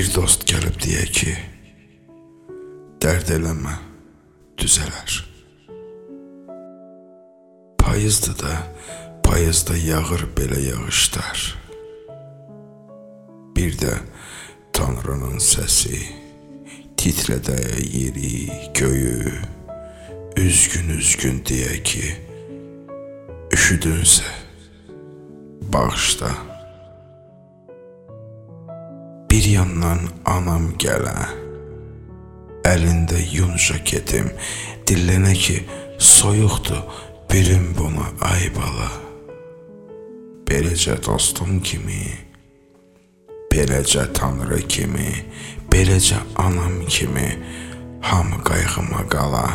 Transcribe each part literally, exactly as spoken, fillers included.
Bir dost gəlib deyə ki, dərd eləmə, düzələr. Payızdır da, payızda yağır belə yağışlar. Bir də Tanrının səsi titrədə yeri, göyü, üzgün-üzgün deyə ki, üşüdünsə, bağışla. Bir yandan anam gələ, əlində yun jaketim, dillənə ki, soyuqdur, birim buna ay bala. Beləcə dostum kimi, beləcə Tanrı kimi, beləcə anam kimi, hamı qayğıma qala.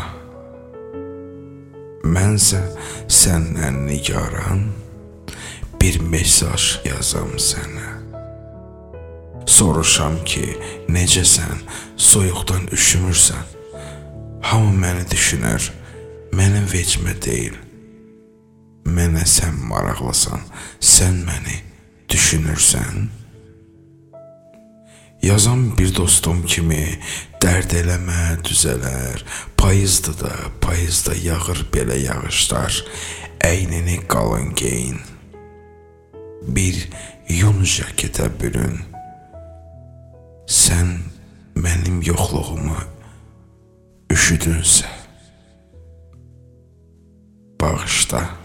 Mənsə səndən nigaran, bir mesaj yazam sənə. Soruşam ki, necəsən, soyuqdan üşümürsən. Hamı məni düşünər, mənim vecimə deyil. Mənə sən maraqlısan, sən məni düşünürsən. Yazam bir dostum kimi, dərd eləmə, düzələr. Payızdır da, payızda yağır belə yağışlar. Əynini qalın geyin, bir yun jaketə bürün. Sən mənim yoxluğumu üşüdünsə, bağışla.